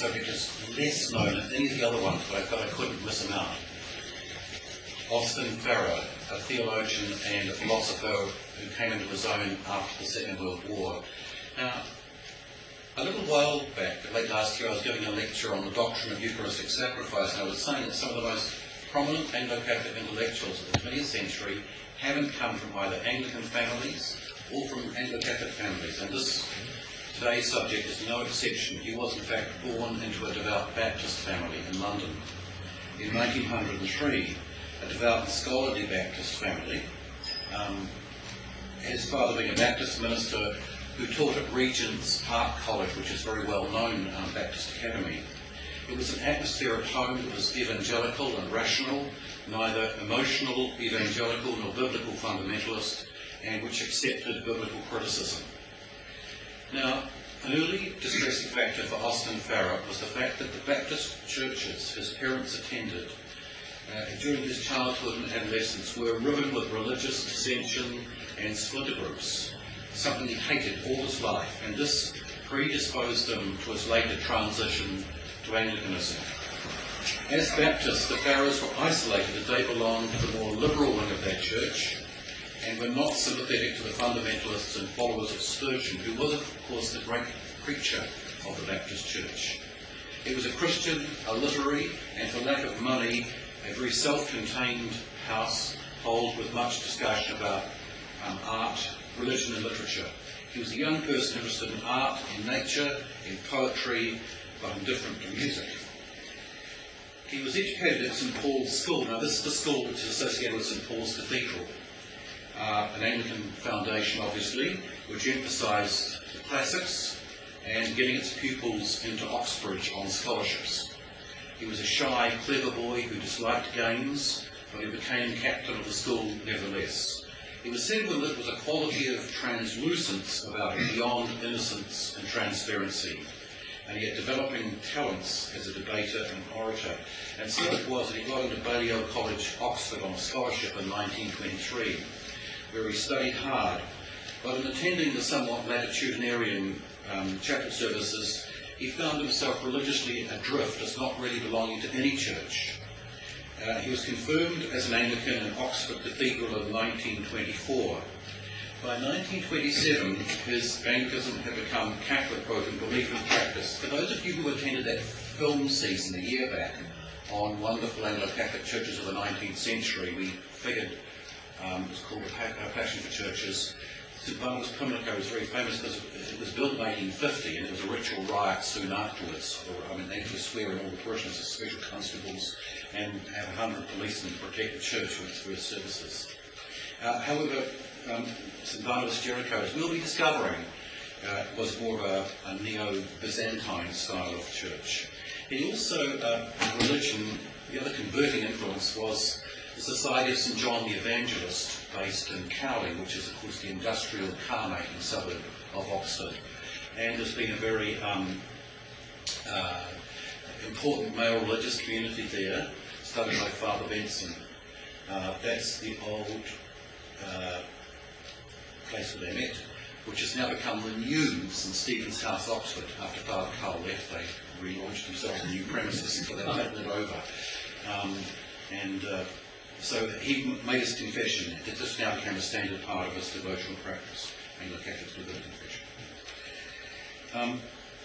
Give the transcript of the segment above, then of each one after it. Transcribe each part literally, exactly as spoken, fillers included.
subject is less known than any of the other ones, but I felt I couldn't miss him out. Austin Farrer, a theologian and a philosopher who came into his own after the Second World War. Now, a little while back, late last year, I was giving a lecture on the doctrine of Eucharistic sacrifice, and I was saying that some of the most prominent Anglo-Catholic intellectuals of the twentieth century haven't come from either Anglican families or from Anglo-Catholic families, and this today's subject is no exception. He was in fact born into a devout Baptist family in London. In nineteen oh three, a devout and scholarly Baptist family, um, his father being a Baptist minister who taught at Regent's Park College, which is very well known um, Baptist academy. It was an atmosphere at home that was evangelical and rational, neither emotional, evangelical, nor biblical fundamentalist, and which accepted biblical criticism. Now, an early distressing factor for Austin Farrer was the fact that the Baptist churches his parents attended uh, during his childhood and adolescence were riven with religious dissension and splinter groups, something he hated all his life, and this predisposed him to his later transition to Anglicanism. As Baptists, the Farrers were isolated as they belonged to the more liberal wing of that church, and were not sympathetic to the fundamentalists and followers of Spurgeon, who was, of course, the great preacher of the Baptist Church. It was a Christian, a literary, and for lack of money, a very self-contained household with much discussion about um, art, religion and literature. He was a young person interested in art, in nature, in poetry, but indifferent to music. He was educated at St Paul's School. Now this is the school which is associated with St Paul's Cathedral. Uh, an Anglican foundation, obviously, which emphasised the classics and getting its pupils into Oxbridge on scholarships. He was a shy, clever boy who disliked games, but he became captain of the school nevertheless. It was said that there was a quality of translucence about him beyond innocence and transparency, and he had developing talents as a debater and orator. And so it was that he got into Balliol College, Oxford, on a scholarship in nineteen twenty-three. Where he studied hard, but in attending the somewhat latitudinarian um, chapel services, he found himself religiously adrift as not really belonging to any church. Uh, he was confirmed as an Anglican in Oxford Cathedral in nineteen twenty-four. By nineteen twenty-seven, his Anglicanism had become Catholic both in belief and practice. For those of you who attended that film season a year back on wonderful Anglo-Catholic churches of the nineteenth century, we figured Um, it was called A Passion for Churches. Saint Barnabas Pimlico was very famous because it was built in eighteen fifty, and it was a ritual riot soon afterwards. I mean, they were swearing all the parishioners as special constables and had a hundred policemen to protect the church with its first services. Uh, however, um, Saint Barnabas Jericho, as we'll be discovering, uh, was more of a, a neo-Byzantine style of church. He also, uh, in religion, the other converting influence was the Society of Saint John the Evangelist, based in Cowley, which is, of course, the industrial car-making suburb of Oxford. And there's been a very um, uh, important male religious community there, started by Father Benson. Uh, that's the old uh, place where they met, which has now become renewed St Stephen's House, Oxford. After Father Carl left, they relaunched themselves in new premises, so they've taken it over. Um, and uh, So he made his confession. It just now became a standard part of his devotional practice, Anglo-Catholics do their confession. Um,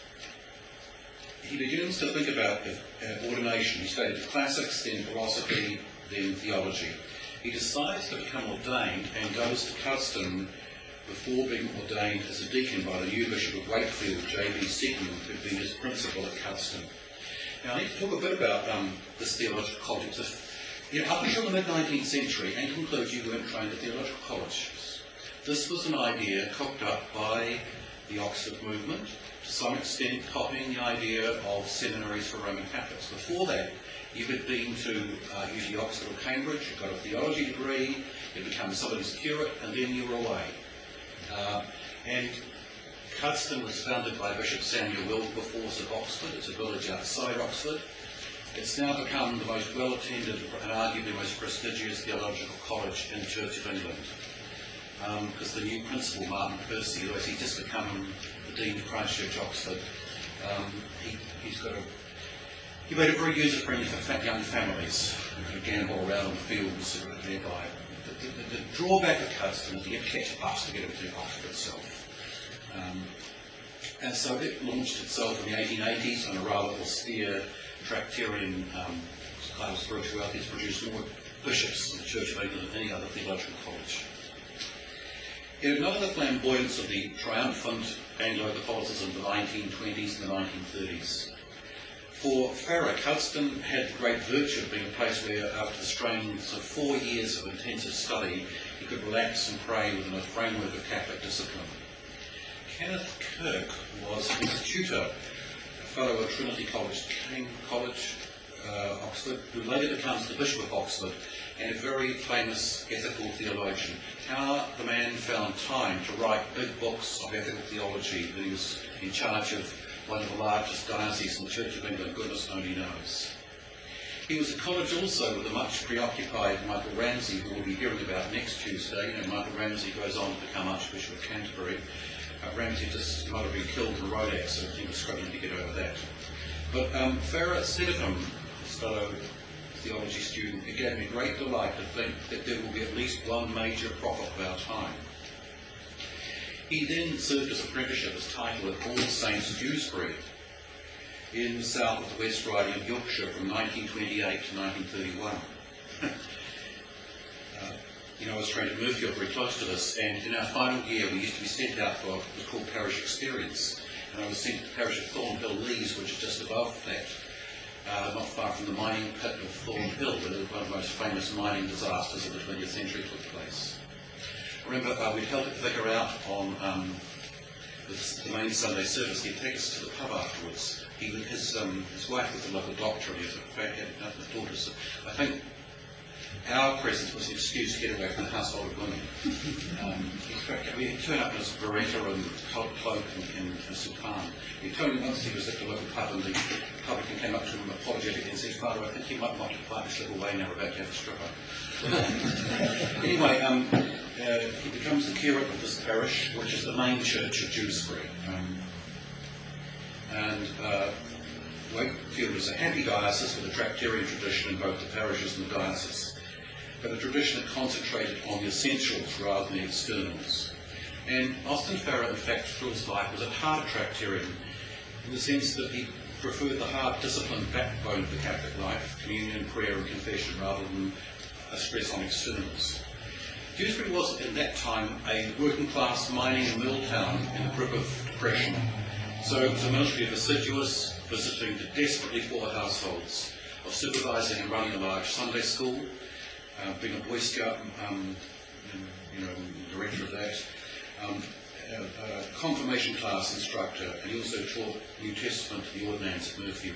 he begins to think about uh, ordination. He studied the classics, then philosophy, then theology. He decides to become ordained and goes to Cuddesdon before being ordained as a deacon by the new Bishop of Wakefield, J B Seton, who had been his principal at Cuddesdon. Now I need to talk a bit about um, this theological college. You know, up until the mid-nineteenth century, Anglican clergy weren't trained at theological colleges. This was an idea cooked up by the Oxford movement, to some extent copying the idea of seminaries for Roman Catholics. Before that, you had been to uh, usually Oxford or Cambridge, you got a theology degree, you become somebody's curate, and then you were away. Uh, and Cuddesdon was founded by Bishop Samuel Wilberforce of Oxford. It's a village outside Oxford. It's now become the most well-attended and arguably most prestigious theological college in the Church of England. Because um, the new principal, Martin Percy, although he's just become the Dean of Christ Church, Oxford, um, he he's got a, he made it very user-friendly for fat young families who could gamble around on the fields nearby. The, the, the drawback of Cuddesdon is you have to catch a bus to get into Oxford itself. Um, and so it launched itself in the eighteen eighties on a rather austere Tractarian um, kind of spirituality. It's produced more bishops in the Church of England than any other theological college. It had none of the flamboyance of the triumphant Anglo-Catholicism of the nineteen twenties and the nineteen thirties. For Farrer, Cuddesdon had the great virtue of being a place where, after the strains of four years of intensive study, he could relax and pray within a framework of Catholic discipline. Kenneth Kirk was his tutor, a fellow at Trinity College, King College, uh, Oxford, who later becomes the Bishop of Oxford, and a very famous ethical theologian. How the man found time to write big books of ethical theology when he was in charge of one of the largest dioceses in the Church of England, goodness only knows. He was at college also with a much preoccupied Michael Ramsey, who we'll be hearing about next Tuesday. You know, Michael Ramsey goes on to become Archbishop of Canterbury. Uh, Ramsey just might have been killed in a road accident. He was struggling to get over that. But um, Farrer said of him, his fellow theology student, it gave me great delight to think that there will be at least one major prophet of our time. He then served his apprenticeship as title at All Saints, Dewsbury, in the south of the West Riding of Yorkshire from nineteen twenty-eight to nineteen thirty-one. uh, you know, I was trained at Murfield, very close to this, and in our final year we used to be sent out for what was called parish experience, and I was sent to the parish of Thornhill Lees, which is just above that, uh, not far from the mining pit of Thornhill, where one of the most famous mining disasters of the twentieth century took place. I remember uh, we'd help the vicar out on um, the, the main Sunday service. He'd take us to the pub afterwards. He, his, um, his wife was a local doctor, and he had a daughter. So I think our presence was an excuse to get away from the household of women. Um, he'd turn up in his beretta and cloak and, and, and soutane. He told me once he was at the local pub, and the publican came up to him apologetically and said, "Father, I think you might want to find this little way now we're about to have a stripper." Anyway, um, uh, he becomes the curate of this parish, which is the main church of Dewsbury. Um, and uh, Wakefield is a happy diocese with a Tractarian tradition in both the parishes and the diocese, but a tradition that concentrated on the essentials rather than the externals. And Austin Farrer, in fact, through his life, was at heart a Tractarian, in the sense that he preferred the hard, disciplined backbone of the Catholic life, communion, prayer and confession, rather than a stress on externals. Dewsbury was, at that time, a working-class mining and mill town in the grip of depression. So it was a ministry of assiduous visiting to desperately poor households, of supervising and running a large Sunday school, uh, being a Boy Scout, um, and, you know, director of that, um, a, a confirmation class instructor, and he also taught New Testament to the ordinands at Murfield.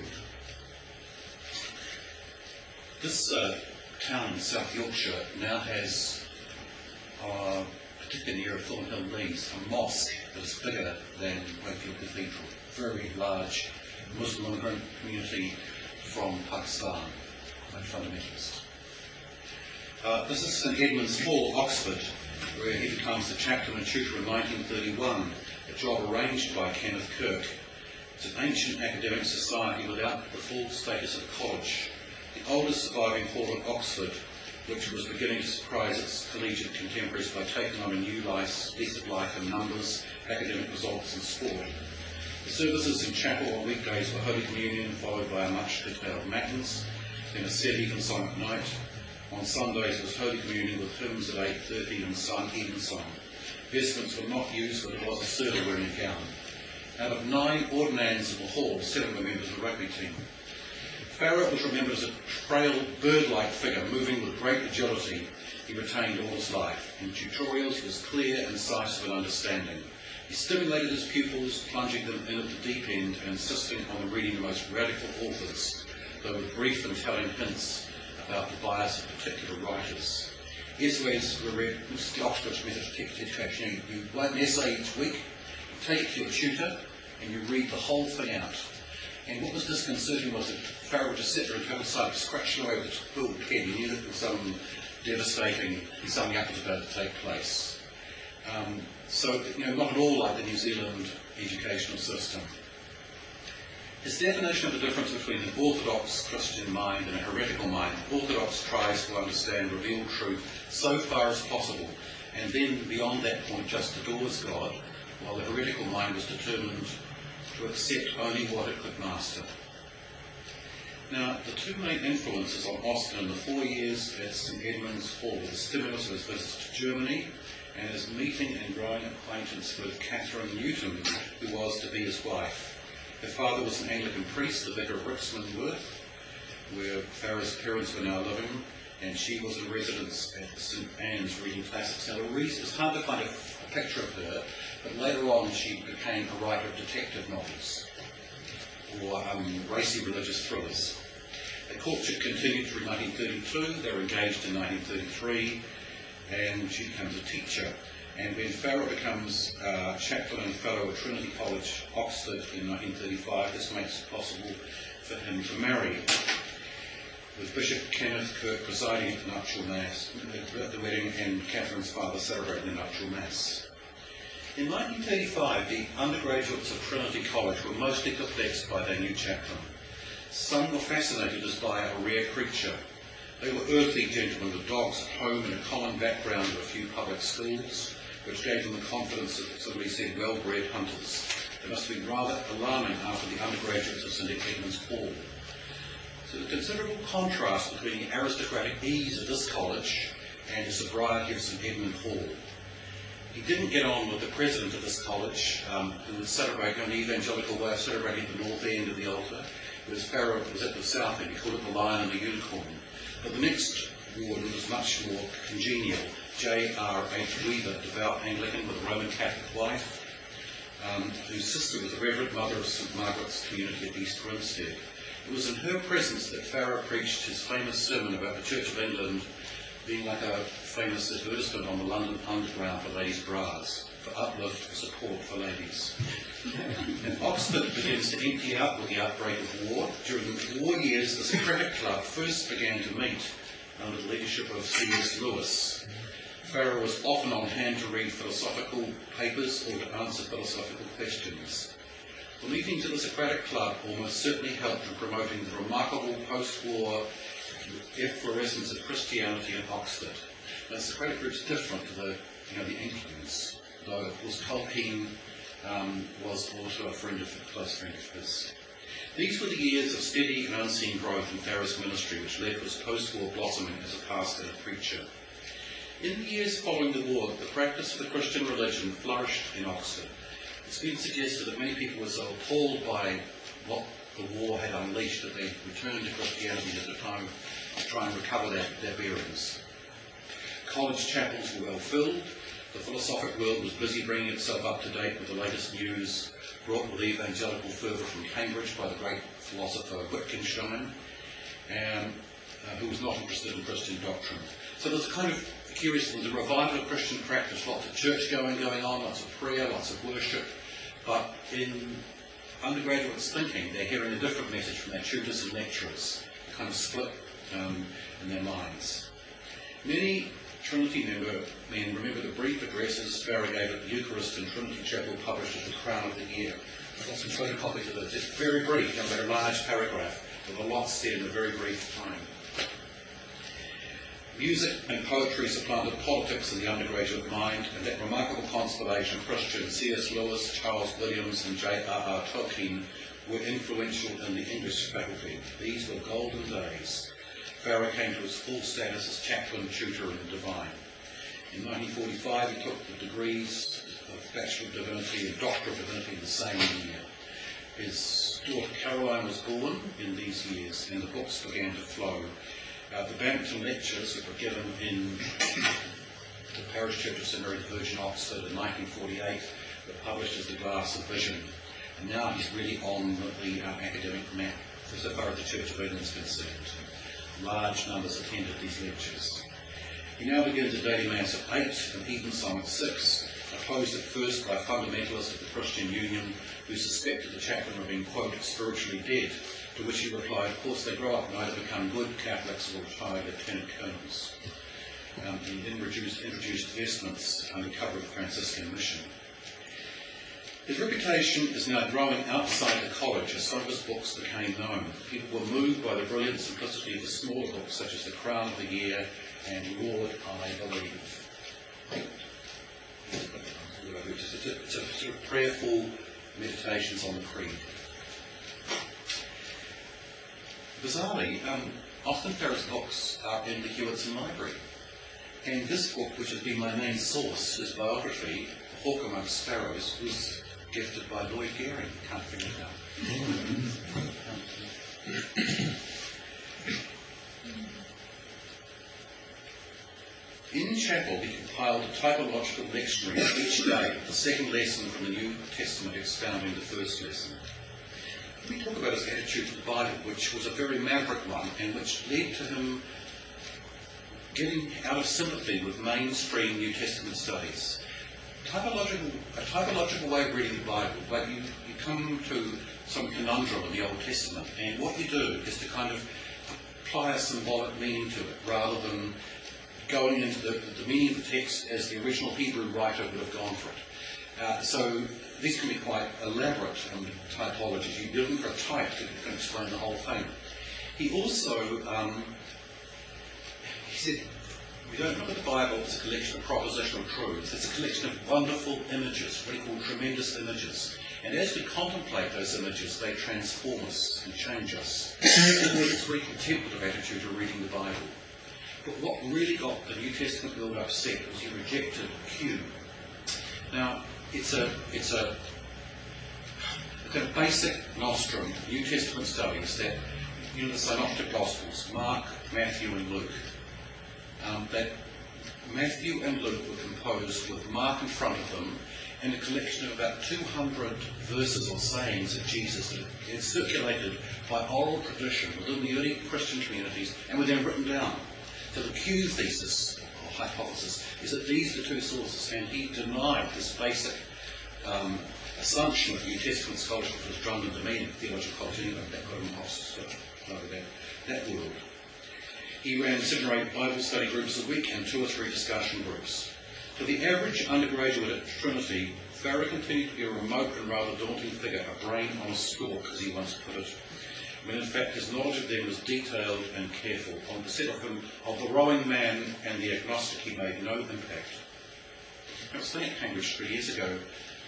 This uh, town in South Yorkshire now has, uh, particularly near Thornhill Lees, a mosque that is bigger than Wakefield Cathedral. Very large Muslim immigrant community from Pakistan, like fundamentalists. Uh, this is St Edmund's Hall, Oxford, where he becomes the chaplain and tutor in nineteen thirty-one, a job arranged by Kenneth Kirk. It's an ancient academic society without the full status of a college. The oldest surviving hall at Oxford, which was beginning to surprise its collegiate contemporaries by taking on a new lease of life in numbers, academic results and sport. The services in chapel on weekdays were Holy Communion, followed by a much curtailed matins, then a set evensong at night. On Sundays was Holy Communion with hymns at eight thirty and sun, evensong. Vestments were not used, but there was a server wearing a gown. Out of nine ordinands in the hall, seven were members of the rugby team. Farrer was remembered as a frail, bird-like figure, moving with great agility. He retained all his life. In tutorials, he was clear, incisive and understanding. He stimulated his pupils, plunging them in at the deep end and insisting on the reading the most radical authors, though with brief and telling hints about the bias of particular writers. Essays were read, this is the Oxford method of text education. You write an essay each week, you take it to your tutor, and you read the whole thing out. And what was disconcerting was that Farrer would just sit there and go aside, scratching away with his quilled pen. He knew that there was some devastating, something up was about to take place. Um, so, you know, not at all like the New Zealand educational system. His definition of the difference between an orthodox Christian mind and a heretical mind: orthodox tries to understand revealed truth so far as possible, and then beyond that point just adores God, while the heretical mind was determined to accept only what it could master. Now, the two main influences on Austin in the four years at St Edmund's Hall were the stimulus of his visit to Germany and his meeting and growing acquaintance with Catherine Newton, who was to be his wife. Her father was an Anglican priest, the vicar of Rixmanworth, where Farrer's parents were now living, and she was in residence at St Anne's reading classics. Now, it's hard to find a, a picture of her, but later on she became a writer of detective novels or um, racy religious thrillers. Their courtship continued through nineteen thirty-two. They were engaged in nineteen thirty-three, and she becomes a teacher. And when Farrer becomes uh, chaplain and fellow at Trinity College, Oxford, in nineteen thirty-five, this makes it possible for him to marry, with Bishop Kenneth Kirk presiding at the nuptial mass, at the wedding, and Catherine's father celebrating the nuptial mass. In nineteen thirty-five, the undergraduates of Trinity College were mostly perplexed by their new chaplain. Some were fascinated as by a rare creature. They were earthly gentlemen with dogs at home and a common background of a few public schools, which gave them the confidence of, somebody said, well-bred hunters. They must have been rather alarming after the undergraduates of St Edmund's Hall. So the considerable contrast between the aristocratic ease of this college and the sobriety of St Edmund Hall. He didn't get on with the president of this college, um, who was celebrating an evangelical way of celebrating at the north end of the altar, whereas Farrer was at the south end. He called it the Lion and the Unicorn. But the next warden was much more congenial. J R H Weaver, devout Anglican with a Roman Catholic wife, um, whose sister was the Reverend Mother of St Margaret's community at East Grinstead. It was in her presence that Farrer preached his famous sermon about the Church of England being like a famous advertisement on the London Underground for ladies' bras, for uplift, for support for ladies. And Oxford begins to empty out with the outbreak of war. During the war years, the Socratic Club first began to meet under the leadership of C S Lewis. Farrer was often on hand to read philosophical papers or to answer philosophical questions. The meetings of the Socratic Club almost certainly helped in promoting the remarkable post-war efflorescence of Christianity in Oxford. Now, the Socratic group's different to the, you know, the Inklings, though of course Tolkien um, was also a friend of, a close friend of his. These were the years of steady and unseen growth in Farrer's ministry, which led to his post-war blossoming as a pastor and preacher. In the years following the war, the practice of the Christian religion flourished in Oxford. It's been suggested that many people were so appalled by what the war had unleashed that they returned to Christianity at the time to try and recover their, their bearings. College chapels were well filled. The philosophic world was busy bringing itself up to date with the latest news brought with evangelical fervour from Cambridge by the great philosopher Wittgenstein, and, uh, who was not interested in Christian doctrine. So there's a kind of curious thing, the revival of Christian practice, lots of church going going on, lots of prayer, lots of worship, but in undergraduates' thinking, they're hearing a different message from their tutors and lecturers, a kind of split um, in their minds. Many Trinity member men remember the brief addresses Farrer gave at the Eucharist in Trinity Chapel, published as the Crown of the Year. I've got some photocopies of it. It's very brief, you know, they're a large paragraph with a lot said in a very brief time. Music and poetry supplanted politics in the undergraduate mind, and that remarkable constellation of Christians, C S Lewis, Charles Williams and J R R Tolkien, were influential in the English faculty. These were golden days. Farrer came to his full status as chaplain, tutor and divine. In nineteen forty-five he took the degrees of Bachelor of Divinity and Doctor of Divinity the same year. His daughter Caroline was born in these years, and the books began to flow. Uh, the Bampton lectures that were given in the parish church of Saint Mary the Virgin, Oxford, in nineteen forty-eight were published as The Glass of Vision. And now he's really on the uh, academic map, so far as the Church of England is concerned. Large numbers attended these lectures. He now begins a daily mass at eight and evensong at six, opposed at first by fundamentalists of the Christian Union who suspected the chaplain of being, quote, spiritually dead, to which he replied, of course they grow up and either become good Catholics or retired lieutenant colonels. Um, he then introduced, introduced vestments under cover of the Franciscan mission. His reputation is now growing outside the college as some of his books became known. People were moved by the brilliant simplicity of the smaller books such as The Crown of the Year and Lord, I Believe. It's a, it's a sort of prayerful meditations on the Creed. Bizarrely, um, Austin Farrow's books are in the Hewitson Library. And this book, which has been my main source, his biography, A Hawk Amongst Sparrows, was gifted by Lloyd Gearing. Can't figure it out. In chapel, he compiled a typological lectionary each day, the second lesson from the New Testament expounding the first lesson. Let me talk about his attitude to the Bible, which was a very maverick one, and which led to him getting out of sympathy with mainstream New Testament studies. Typological, a typological way of reading the Bible, but you, you come to some conundrum in the Old Testament, and what you do is to kind of apply a symbolic meaning to it, rather than going into the, the meaning of the text as the original Hebrew writer would have gone for it. Uh, so these can be quite elaborate um, typologies. You're looking for a type that can explain the whole thing. He also, um, he said, we don't look at the Bible as a collection of propositional truths. It's a collection of wonderful images, what he called tremendous images. And as we contemplate those images, they transform us and change us. It's a very contemplative attitude to reading the Bible. But what really got the New Testament world upset was he rejected Q. Now, it's a it's a, a kind of basic nostrum, New Testament studies, that, you know, the Synoptic Gospels, Mark, Matthew and Luke, um, that Matthew and Luke were composed with Mark in front of them and a collection of about two hundred verses or sayings of Jesus that had circulated by oral tradition within the early Christian communities and were then written down. So the Q thesis, or hypothesis, is that these are the two sources, and he denied this basic um, assumption of New Testament scholarship was drummed into meaning, theological college anyway, that got him off so, that, that world. He ran seven or eight Bible study groups a week and two or three discussion groups. For the average undergraduate at Trinity, Farrer continued to be a remote and rather daunting figure, a brain on a stalk, as he once put it, when in fact his knowledge of them was detailed and careful. On the set of him of the rowing man and the agnostic, he made no impact. I was staying at Cambridge three years ago.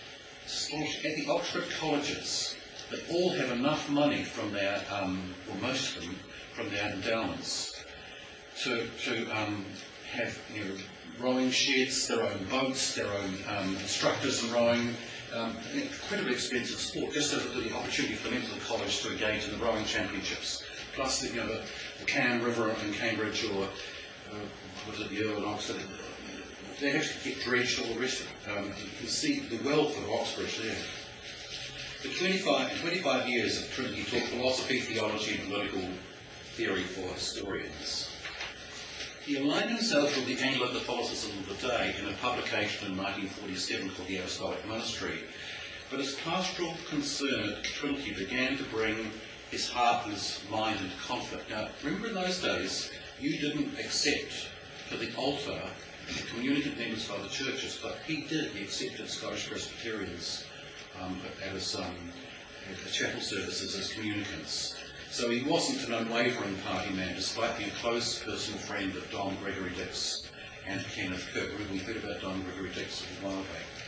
At the Oxford colleges, they all have enough money from their, um, or most of them, from their endowments to, to um, have, you know, rowing sheds, their own boats, their own um, instructors in rowing. Um, an incredibly expensive sport, just so that the opportunity for them to the college to engage in the rowing championships. Plus, the, you know, the, the Cam River in Cambridge, or uh, what is it, the Earl in Oxford, they actually get dredged, all the rest of it. Um, you can see the wealth of Oxbridge there. For twenty-five, twenty-five years at Trinity, he taught philosophy, theology, and political theory for historians. He aligned himself with the Anglo-Catholicism of the day in a publication in nineteen forty-seven called The Apostolic Ministry, but his pastoral concern at Trinity began to bring his heart and his mind into conflict. Now, remember in those days, you didn't accept to the altar the communicant members of other churches, but he did. He accepted Scottish Presbyterians um, at his um, at chapel services as communicants. So he wasn't an unwavering party man, despite being a close personal friend of Don Gregory Dix and Kenneth Kirk. We heard about Don Gregory Dix a while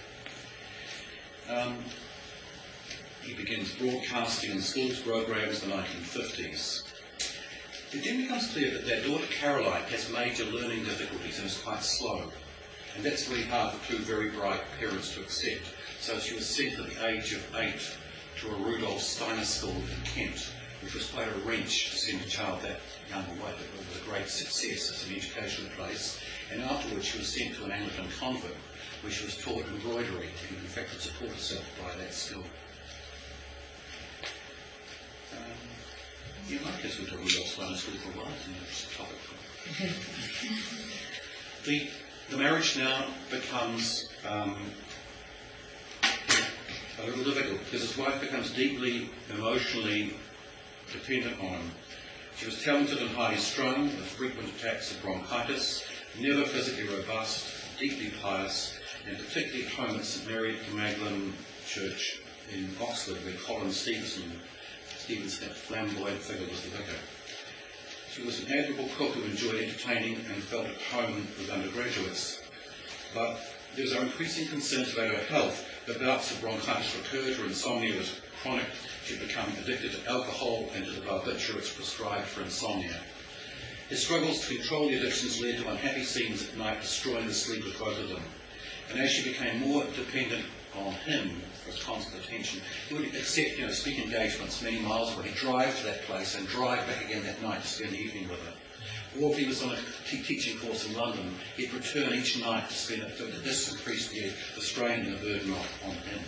back. Um, he begins broadcasting in schools programs in the nineteen fifties. It then becomes clear that their daughter Caroline has major learning difficulties and is quite slow. And that's really hard for two very bright parents to accept. So she was sent at the age of eight to a Rudolf Steiner school in Kent, which was quite a wrench to send a child that young away. It was a great success as an educational place. And afterwards she was sent to an Anglican convent, where she was taught embroidery and in fact could support herself by that skill. Um, yeah, my kids went to Rudolf Steiner school for a while, and that's a topic. the, the marriage now becomes um, a little difficult because his wife becomes deeply emotionally dependent on him. She was talented and highly strung, with frequent attacks of bronchitis, never physically robust, deeply pious, and particularly at home at St Mary Magdalene Church in Oxford, where Colin Stevenson, Stevens, that flamboyant figure, was the vicar. She was an admirable cook who enjoyed entertaining and felt at home with undergraduates. But there was increasing concerns about her health. Her bouts of bronchitis recurred, her insomnia was chronic, she had become addicted to alcohol and to the barbiturates prescribed for insomnia. His struggles to control the addictions led to unhappy scenes at night, destroying the sleep of both of them. And as she became more dependent on him for his constant attention, he would accept, you know, speaking engagements many miles away. He'd drive to that place and drive back again that night to spend the evening with her. Or if he was on a te teaching course in London, he'd return each night to spend it. This increased the, the strain and the burden on him.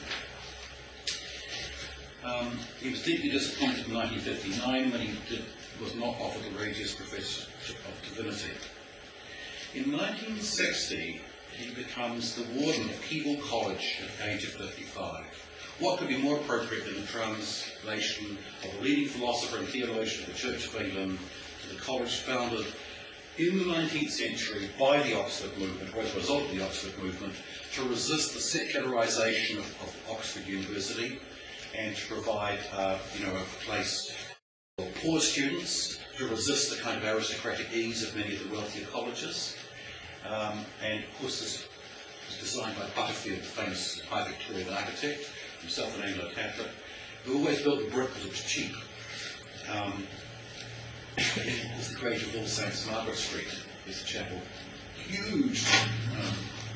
Um, he was deeply disappointed in nineteen fifty-nine when he did, was not offered the Regius Professorship of Divinity. In nineteen sixty, he becomes the warden of Keble College at the age of fifty-five. What could be more appropriate than the translation of a leading philosopher and theologian of the Church of England to the college founded in the nineteenth century by the Oxford movement, or as a result of the Oxford movement, to resist the secularisation of, of Oxford University and to provide uh, you know, a place for poor students, to resist the kind of aristocratic ease of many of the wealthier colleges. Um, and of course this was designed by Butterfield, the famous High Victorian architect, himself an Anglo-Catholic, who always built the brick because it was cheap. Um, it was the grave of All Saints, Margaret Street, is the chapel. Huge. Um,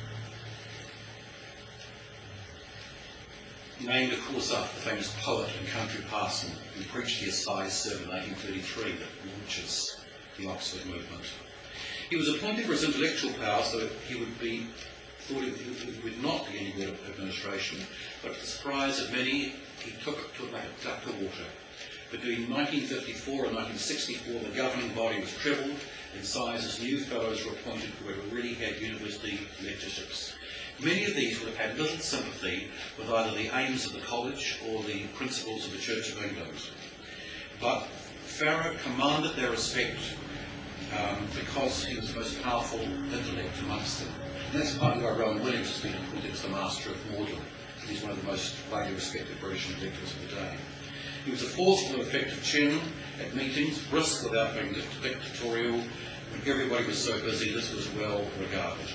named, of course, after the famous poet and country parson who preached the Assize sermon in eighteen thirty-three that launches the Oxford movement. He was appointed for his intellectual powers, so he would be thought it would not be any good at administration, but to the surprise of many, he took it to like a duck to water. Between nineteen fifty-four and nineteen sixty-four, the governing body was trebled in size as new fellows were appointed who had already had university lectureships. Many of these would have had little sympathy with either the aims of the college or the principles of the Church of England. But Farrer commanded their respect um, because he was the most powerful intellect amongst them. And that's partly why Rowan Williams has been appointed as the Master of Magdalen. He's one of the most widely respected British intellectuals of the day. He was a forceful and effective chairman at meetings, brisk without being dictatorial. When everybody was so busy, this was well regarded.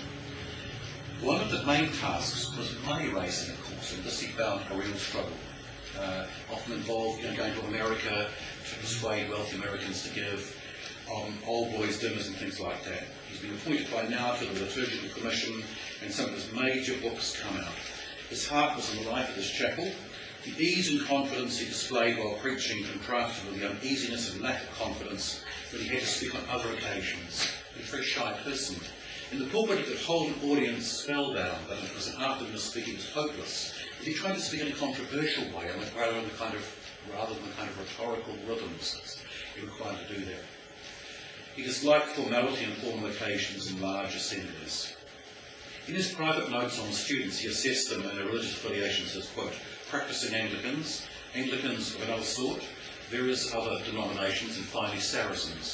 One of the main tasks was money raising, of course, and this he found a real struggle. Uh, often involved, you know, going to America to persuade wealthy Americans to give on old boys' dinners and things like that. He's been appointed by now to the Liturgical Commission, and some of his major books come out. His heart was in the life of this chapel. The ease and confidence he displayed while preaching contrasted with the uneasiness and lack of confidence when he had to speak on other occasions. He was a very shy person. In the pulpit he could hold an audience spellbound, but it was after him speaking was hopeless. But he tried to speak in a controversial way, I mean, rather than the kind of rather than the kind of rhetorical rhythms that he required to do that. He disliked formality and formal occasions in large assemblies. In his private notes on the students, he assessed them and their religious affiliations as, quote, practicing Anglicans, Anglicans of another sort, various other denominations, and finally Saracens.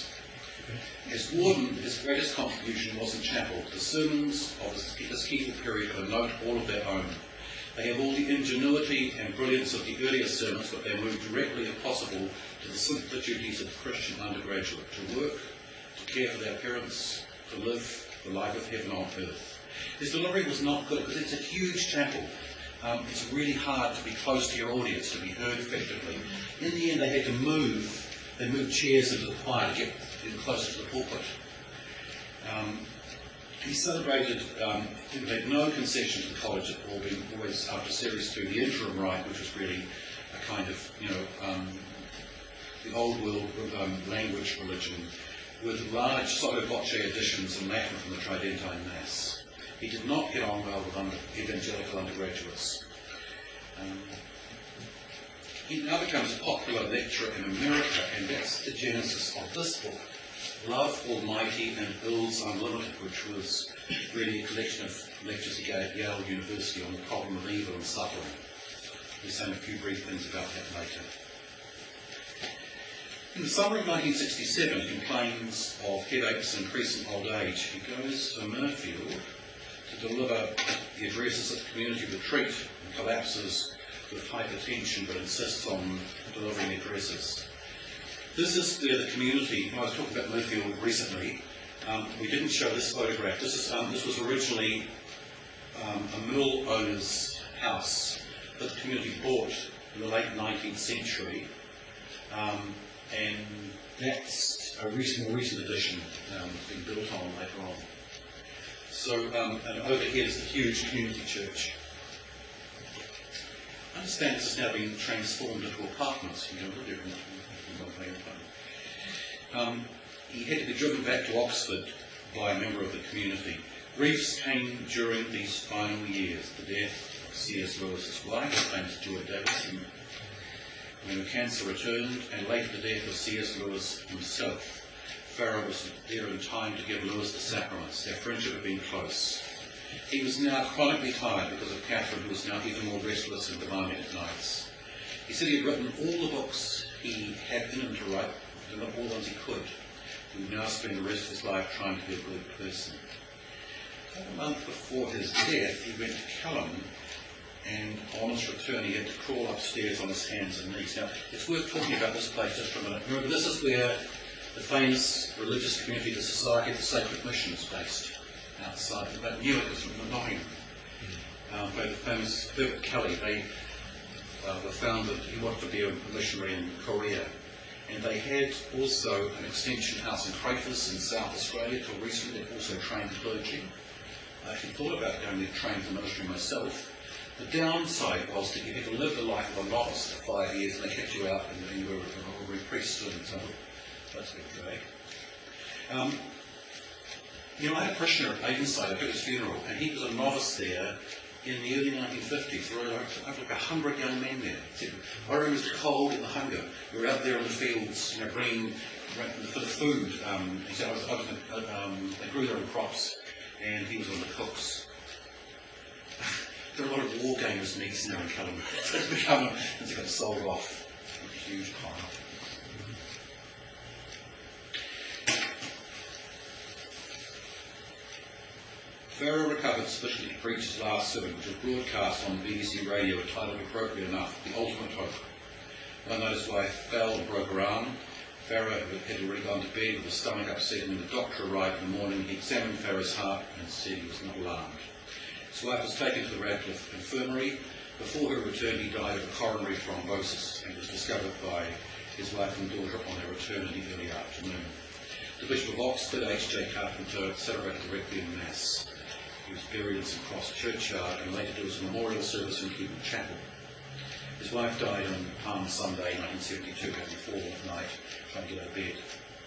As warden, his greatest contribution was in chapel. The sermons of this Keble period are a note all of their own. They have all the ingenuity and brilliance of the earlier sermons, but they move directly, if possible, to the simple duties of the Christian undergraduate, to work, to care for their parents, to live the life of heaven on earth. His delivery was not good, because it's a huge chapel. Um, it's really hard to be close to your audience, to be heard effectively. In the end, they had to move. They moved chairs into the choir to get closer to the pulpit. Um, he celebrated, um, he had no concession to the college at all, being always, after series two, the interim rite, which was really a kind of, you know, um, the old world um, language religion, with large sotto voce editions in Latin from the Tridentine Mass. He did not get on well with under, evangelical undergraduates. Um, he now becomes a popular lecturer in America, and that's the genesis of this book, Love Almighty and Ills Unlimited, which was really a collection of lectures he gave at Yale University on the problem of evil and suffering. We'll say a few brief things about that later. In the summer of nineteen sixty-seven, he complains of headaches and increasing old age. He goes to Mirfield to deliver the addresses at the community retreat and collapses with hypertension but insists on delivering addresses. This is where the community, I was talking about Millfield recently, um, we didn't show this photograph. This, is, um, this was originally um, a mill owner's house that the community bought in the late nineteenth century, um, and that's a recent, more recent addition um, that's been built on later on. So, um, and over here is the huge community church. I understand this has now been transformed into apartments. You know, um, he had to be driven back to Oxford by a member of the community. Griefs came during these final years. The death of C S Lewis's wife, famous Joy Davison, when the cancer returned, and later the death of C S Lewis himself. Farrer was there in time to give Lewis the sacraments. Their friendship had been close. He was now chronically tired because of Catherine, who was now even more restless and demanding at nights. He said he had written all the books he had in him to write, and not all the ones he could. He would now spend the rest of his life trying to be a good person. About a month before his death, he went to Kelham, and on his return he had to crawl upstairs on his hands and knees. Now, it's worth talking about this place just for a minute. Remember, this is where the famous religious community, the Society of the Sacred Mission, is based. Outside, about Newark is from Nottingham. Um, where the famous Herbert Kelly, they uh, were founded, he wanted to be a missionary in Korea. And they had also an extension house in Crayfus in South Australia till recently. They also trained clergy. I actually thought about going there to train for ministry myself. The downside was that you had to live the life of a novice for five years, and they kept you out and you were an ordinary priest student. So that's a bit drag. Um, You know, I had a parishioner at Avonside, I took his funeral, and he was a novice there in the early nineteen fifties. There were like, like a hundred young men there. Said, I remember it was cold and the hunger. We were out there in the fields, you know, bringing for the food. Um, he said I was, I was, um, they grew their own crops, and he was one of the cooks. There are a lot of war gamers niece now in Kelham. It's become, it's got sold off. A huge pile. Farrer recovered sufficiently to preach his last sermon, which was broadcast on B B C radio, titled appropriate enough, The Ultimate Hope. One night his wife fell and broke her arm. Farrer had already gone to bed with his stomach upset, and when the doctor arrived in the morning, he examined Farrer's heart and said he was not alarmed. His wife was taken to the Radcliffe Infirmary. Before her return, he died of a coronary thrombosis and was discovered by his wife and daughter on their return in the early afternoon. The Bishop of Oxford, H J Carpenter, celebrated the Requiem Mass. He was buried in St Cross Churchyard, and later there was a memorial service in Cleveland Chapel. His wife died on Palm Sunday, nineteen seventy-two, having fallen at night, trying to get out of bed.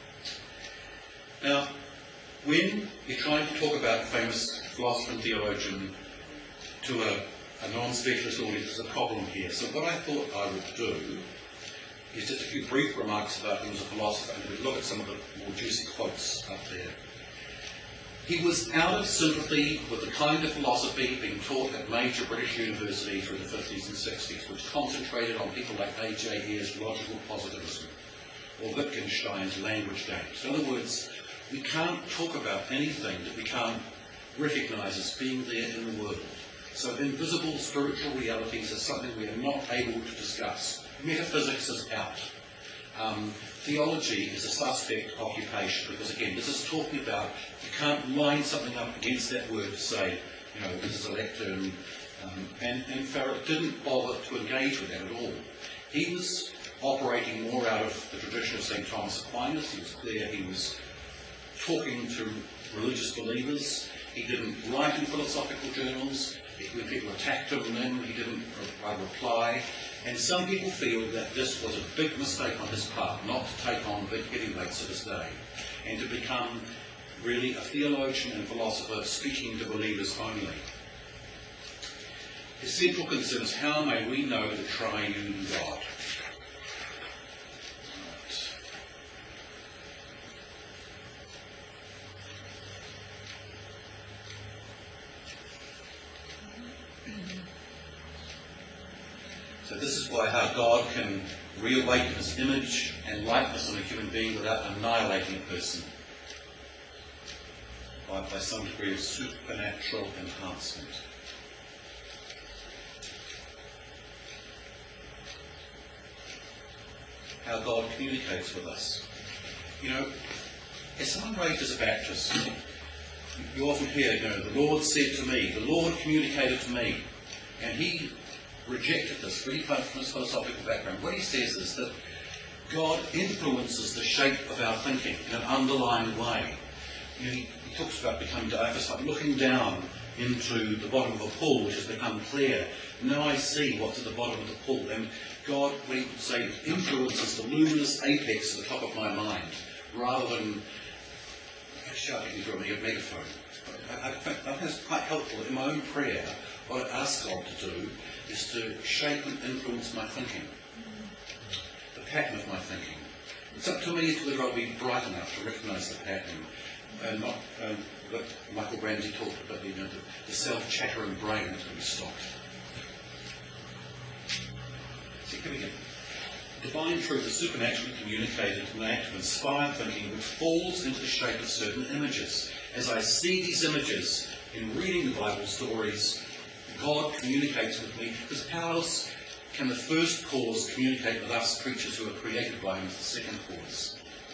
Now, when you're trying to talk about a famous philosopher and theologian to a, a non-specialist audience, there's a problem here. So what I thought I would do is just a few brief remarks about him as a philosopher, and we'd look at some of the more juicy quotes up there. He was out of sympathy with the kind of philosophy being taught at major British universities through the fifties and sixties, which concentrated on people like A J Ayers's logical positivism or Wittgenstein's language games. In other words, we can't talk about anything that we can't recognise as being there in the world. So invisible spiritual realities are something we are not able to discuss. Metaphysics is out. Um, theology is a suspect occupation because, again, this is talking about, you can't line something up against that word to say, you know, this is a lectern. Um, and, and Farrer didn't bother to engage with that at all. He was operating more out of the tradition of Saint Thomas Aquinas. He was clear he was talking to religious believers. He didn't write in philosophical journals. When people attacked him then, he didn't re- reply. And some people feel that this was a big mistake on his part, not to take on big heavyweights of his day, and to become really a theologian and philosopher speaking to believers only. His central concern is, how may we know the triune God? So this is why how God can reawaken his image and likeness in a human being without annihilating a person, by, by some degree of supernatural enhancement. how God communicates with us. You know, as someone raised as a Baptist, you often hear, you know, the Lord said to me, the Lord communicated to me, and he rejected this, really from his philosophical background. What he says is that God influences the shape of our thinking in an underlying way. You know, he, he talks about becoming diaphanous, like looking down into the bottom of a pool which has become clear. Now I see what's at the bottom of the pool. And God, we would say, influences the luminous apex at the top of my mind, rather than shouting into a megaphone. I, I think it's quite helpful in my own prayer. What I ask God to do is to shape and influence my thinking, the pattern of my thinking. It's up to me whether I'll be bright enough to recognise the pattern, and not um, what Michael Ramsey talked about, you know, the, the self-chattering brain that's going to be stopped. See, here we go. Divine truth is supernaturally communicated in an act of inspired thinking which falls into the shape of certain images. As I see these images in reading the Bible stories, God communicates with me, because how else can the first cause communicate with us creatures who are created by him as the second cause?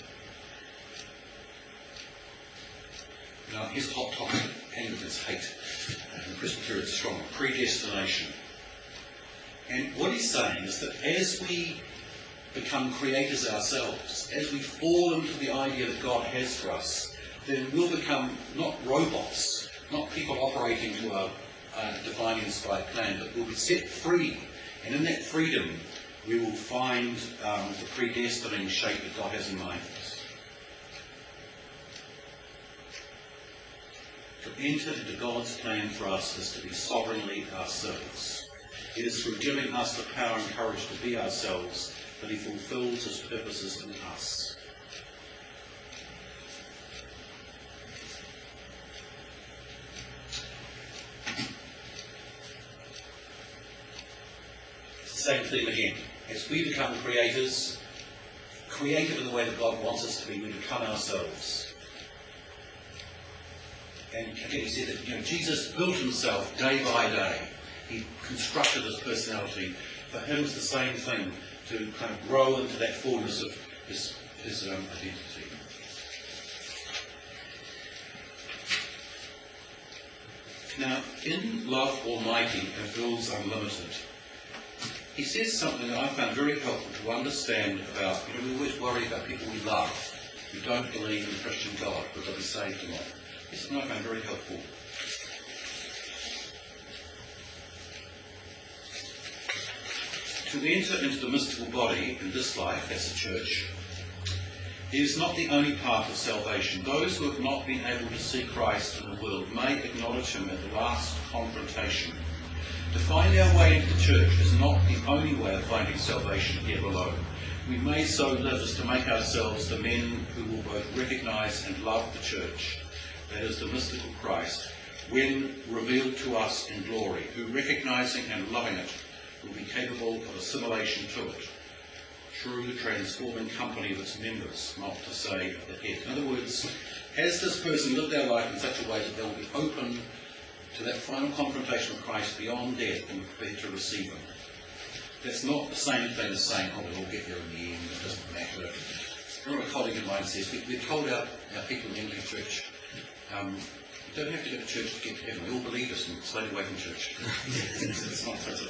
Now, here's a hot topic, Anglicans hate, and Presbyterians strong, predestination. And what he's saying is that as we become creators ourselves, as we fall into the idea that God has for us, then we'll become not robots, not people operating to a, a divinely inspired plan, but we'll be set free. And in that freedom, we will find um, the predestining shape that God has in mind for us. To enter into God's plan for us is to be sovereignly ourselves. It is through giving us the power and courage to be ourselves that he fulfills his purposes in us. Same thing again. As we become creators, creative in the way that God wants us to be, we become ourselves. And again, he said that, you know, Jesus built himself day by day. He constructed his personality. For him, it's the same thing, to kind of grow into that fullness of his, his um, identity. Now, in Love Almighty and Wills Unlimited, he says something that I found very helpful to understand about, you know, we always worry about people we love who don't believe in the Christian God, whether they'll be saved or not. It's something I found very helpful. To enter into the mystical body in this life as a church is not the only path of salvation. Those who have not been able to see Christ in the world may acknowledge him at the last confrontation. To find our way into the church is not the only way of finding salvation here below. We may so live as to make ourselves the men who will both recognise and love the church, that is, the mystical Christ, when revealed to us in glory, who, recognising and loving it, will be capable of assimilation to it, through the transforming company of its members, not to say of the head. In other words, has this person lived their life in such a way that they will be open to that final confrontation with Christ beyond death and prepared to receive him? That's not the same thing as saying, oh, we'll all get there in the end, it doesn't matter. I remember a colleague of mine says, we, we've told our, our people in the Anglican Church, um, you don't have to go to church to get to heaven. We all believe this and stay away from church. It's not so.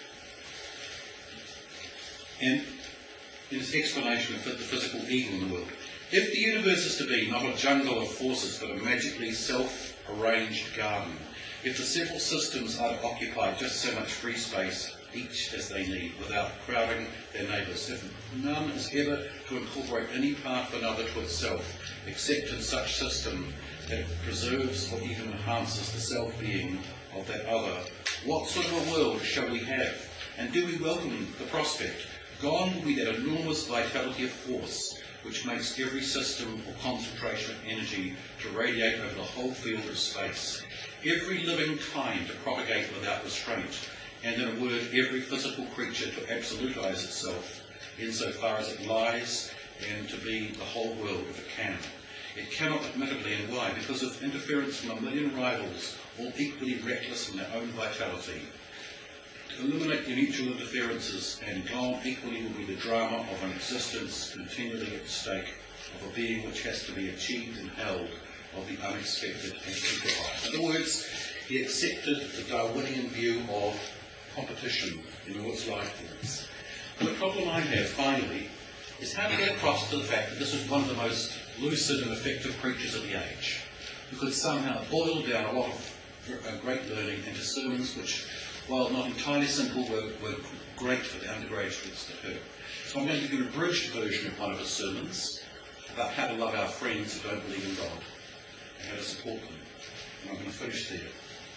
And in his explanation of the physical evil in the world, if the universe is to be not a jungle of forces but a magically self-arranged garden, if the several systems are to occupy just so much free space, each as they need, without crowding their neighbours, if none is ever to incorporate any part of another to itself, except in such system that it preserves or even enhances the self-being of that other, what sort of a world shall we have? And do we welcome the prospect? Gone will be that enormous vitality of force which makes every system or concentration of energy to radiate over the whole field of space, every living kind to propagate without restraint, and in a word, every physical creature to absolutize itself insofar as it lies, and to be the whole world if it can. It cannot admittedly, and why? Because of interference from a million rivals, all equally reckless in their own vitality. To eliminate the mutual interferences and gone equally will be the drama of an existence continually at stake, of a being which has to be achieved and held, of the unexpected and simplified. In other words, he accepted the Darwinian view of competition in all its life forms. And the problem I have, finally, is how to get across to the fact that this is one of the most lucid and effective preachers of the age, who could somehow boil down a lot of uh, great learning into sermons which, while not entirely simple, were, were great for the undergraduates to hear. So I'm going to give you an abridged version of one of his sermons about how to love our friends who don't believe in God and how to support them. And I'm going to finish there.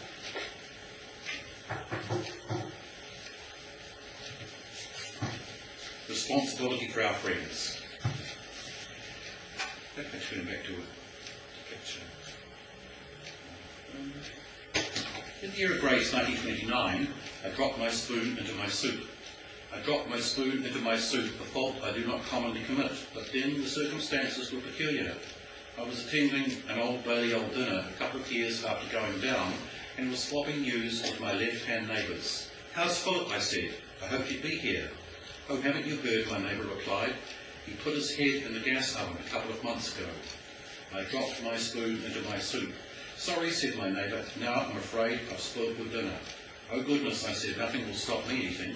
Responsibility for our friends. Let me turn back to a picture. In the year of grace, nineteen twenty-nine, I dropped my spoon into my soup. I dropped my spoon into my soup, a fault I do not commonly commit, but then the circumstances were peculiar. I was attending an Old Balliol dinner a couple of years after going down, and was swapping news with my left-hand neighbours. "How's Philip?" I said. "I hope you'd be here." "Oh, haven't you heard?" my neighbour replied. "He put his head in the gas oven a couple of months ago." I dropped my spoon into my soup. "Sorry," said my neighbour. "Now I'm afraid I've spoiled your dinner." "Oh goodness," I said. "Nothing will stop me eating."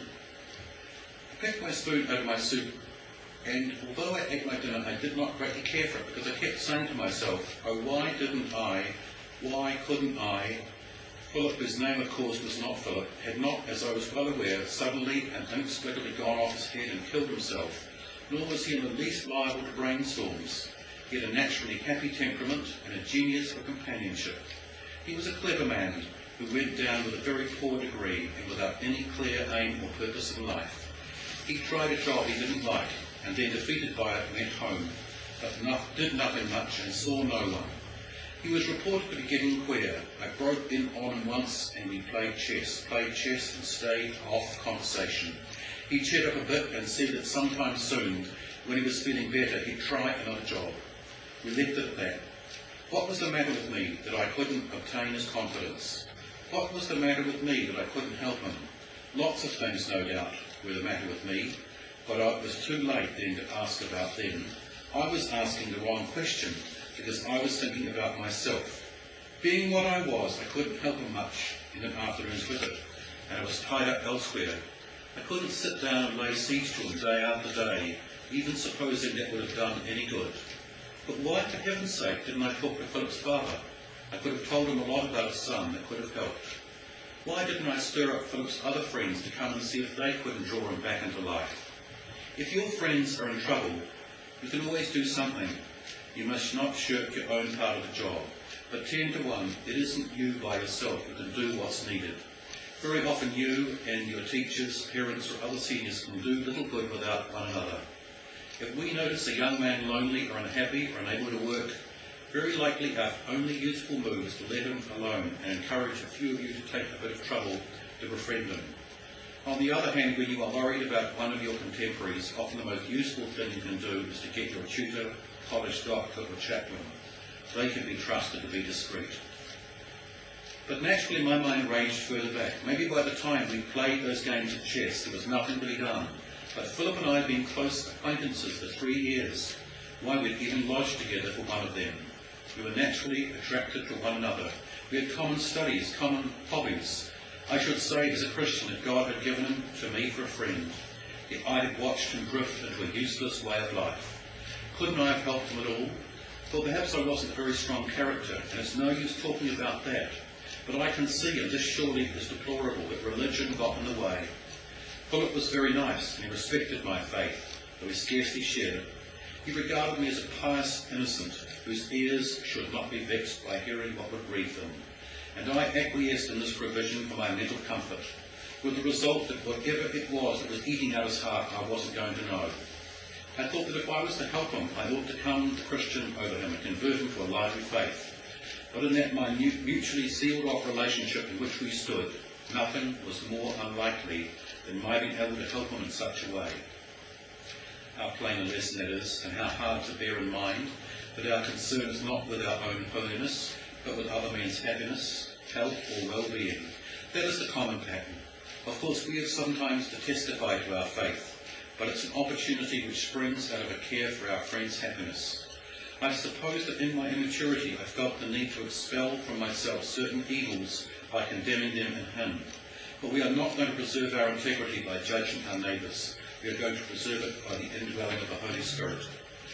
I picked my spoon out of my soup, and although I ate my dinner, I did not greatly care for it, because I kept saying to myself, "Oh, why didn't I? Why couldn't I?" Philip, whose name of course was not Philip, had not, as I was well aware, suddenly and inexplicably gone off his head and killed himself, nor was he in the least liable to brainstorms. He had a naturally happy temperament and a genius for companionship. He was a clever man who went down with a very poor degree and without any clear aim or purpose in life. He tried a job he didn't like, and then, defeated by it, went home, but no, did nothing much and saw no one. He was reported to be getting queer. I broke in on him once and we played chess, played chess and stayed off conversation. He cheered up a bit and said that sometime soon, when he was feeling better, he'd try another job. We left it at that. What was the matter with me that I couldn't obtain his confidence? What was the matter with me that I couldn't help him? Lots of things, no doubt, were the matter with me, but it was too late then to ask about them. I was asking the wrong question, because I was thinking about myself. Being what I was, I couldn't help him much in an afternoon's visit, and I was tied up elsewhere. I couldn't sit down and lay siege to him day after day, even supposing that would have done any good. But why, for heaven's sake, didn't I talk to Philip's father? I could have told him a lot about his son that could have helped. Why didn't I stir up Philip's other friends to come and see if they couldn't draw him back into life? If your friends are in trouble, you can always do something. You must not shirk your own part of the job. But ten to one, it isn't you by yourself who can do what's needed. Very often you and your teachers, parents or other seniors can do little good without one another. If we notice a young man lonely or unhappy or unable to work, very likely our only useful move is to let him alone and encourage a few of you to take a bit of trouble to befriend him. On the other hand, when you are worried about one of your contemporaries, often the most useful thing you can do is to get your tutor, college doctor or chaplain. They can be trusted to be discreet. But naturally my mind ranged further back. Maybe by the time we played those games of chess there was nothing to be done. But Philip and I had been close acquaintances for three years. Why, we'd even lodged together for one of them. We were naturally attracted to one another. We had common studies, common hobbies. I should say, as a Christian, that God had given him to me for a friend. Yet I had watched him drift into a useless way of life. Couldn't I have helped him at all? Well, perhaps I wasn't a very strong character, and it's no use talking about that. But I can see, and this surely is deplorable, that religion got in the way. Philip was very nice, and he respected my faith, though he scarcely shared it. He regarded me as a pious innocent, whose ears should not be vexed by hearing what would grieve them. And I acquiesced in this provision for my mental comfort, with the result that whatever it was that was eating out his heart, I wasn't going to know. I thought that if I was to help him, I ought to come the Christian over him and convert him to a lively faith. But in that minute, mutually sealed-off relationship in which we stood, nothing was more unlikely than my being able to help him in such a way. How plain a lesson that is, and how hard to bear in mind that our concern is not with our own holiness, but with other men's happiness, health, or well-being. That is the common pattern. Of course, we have sometimes to testify to our faith, but it's an opportunity which springs out of a care for our friends' happiness. I suppose that in my immaturity I felt the need to expel from myself certain evils by condemning them in him. But we are not going to preserve our integrity by judging our neighbours. We are going to preserve it by the indwelling of the Holy Spirit.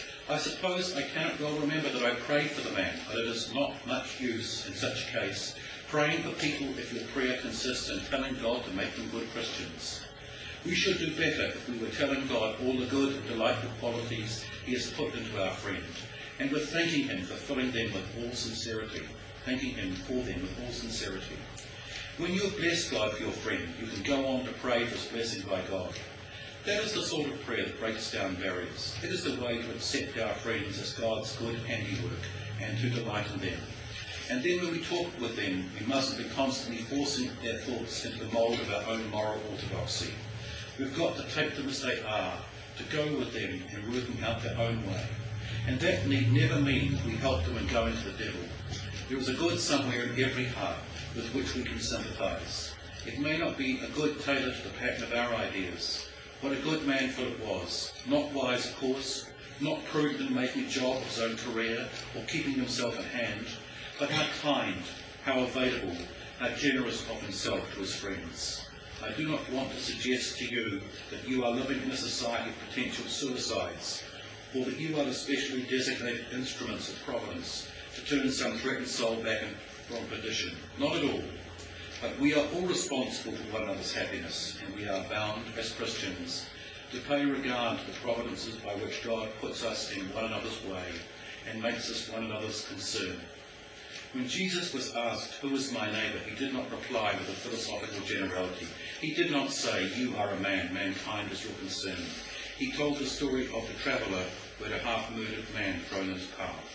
I suppose I cannot well remember that I prayed for the man, but it is not much use in such a case praying for people if your prayer consists in telling God to make them good Christians. We should do better if we were telling God all the good and delightful qualities he has put into our friend, and we're thanking him for filling them with all sincerity, thanking him for them with all sincerity. When you have blessed God for your friend, you can go on to pray for his blessing by God. That is the sort of prayer that breaks down barriers. It is the way to accept our friends as God's good handiwork and to delight in them. And then when we talk with them, we mustn't be constantly forcing their thoughts into the mould of our own moral orthodoxy. We've got to take them as they are, to go with them in working out their own way. And that need never mean we help them in going to the devil. There is a good somewhere in every heart with which we can sympathise. It may not be a good tailored to the pattern of our ideas. What a good man Philip was, not wise of course, not prudent in making a job of his own career or keeping himself in hand, but how kind, how available, how generous of himself to his friends. I do not want to suggest to you that you are living in a society of potential suicides, or that you are the specially designated instruments of providence to turn some threatened soul back from perdition. Not at all. But we are all responsible for one another's happiness, and we are bound, as Christians, to pay regard to the providences by which God puts us in one another's way and makes us one another's concern. When Jesus was asked, "Who is my neighbour?" he did not reply with a philosophical generality. He did not say, "You are a man, mankind is your concern." He told the story of the traveller who had a half-murdered man thrown in his path.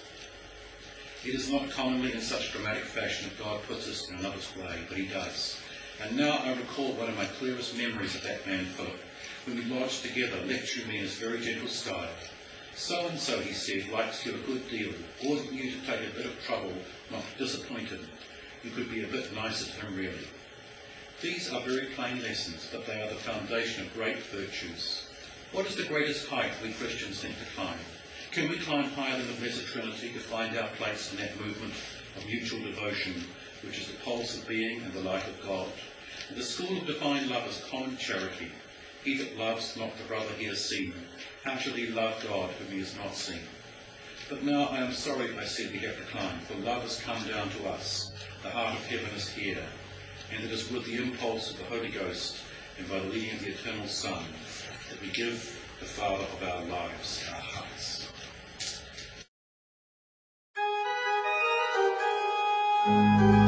It is not commonly in such dramatic fashion that God puts us in another's way, but he does. And now I recall one of my clearest memories of that man Philip, when we lodged together, lecturing me in his very gentle style. "So-and-so," he said, "likes you a good deal. Oughtn't you to take a bit of trouble not to disappoint him? You could be a bit nicer to him, really." These are very plain lessons, but they are the foundation of great virtues. What is the greatest height we Christians think to climb? Can we climb higher than the Blessed Trinity to find our place in that movement of mutual devotion, which is the pulse of being and the light of God? And the school of divine love is common charity. He that loves not the brother he has seen, how shall he love God whom he has not seen? But now I am sorry I said we have to climb, for love has come down to us. The heart of heaven is here, and it is with the impulse of the Holy Ghost and by the leading of the eternal Son that we give the Father of our lives our hearts. Thank you.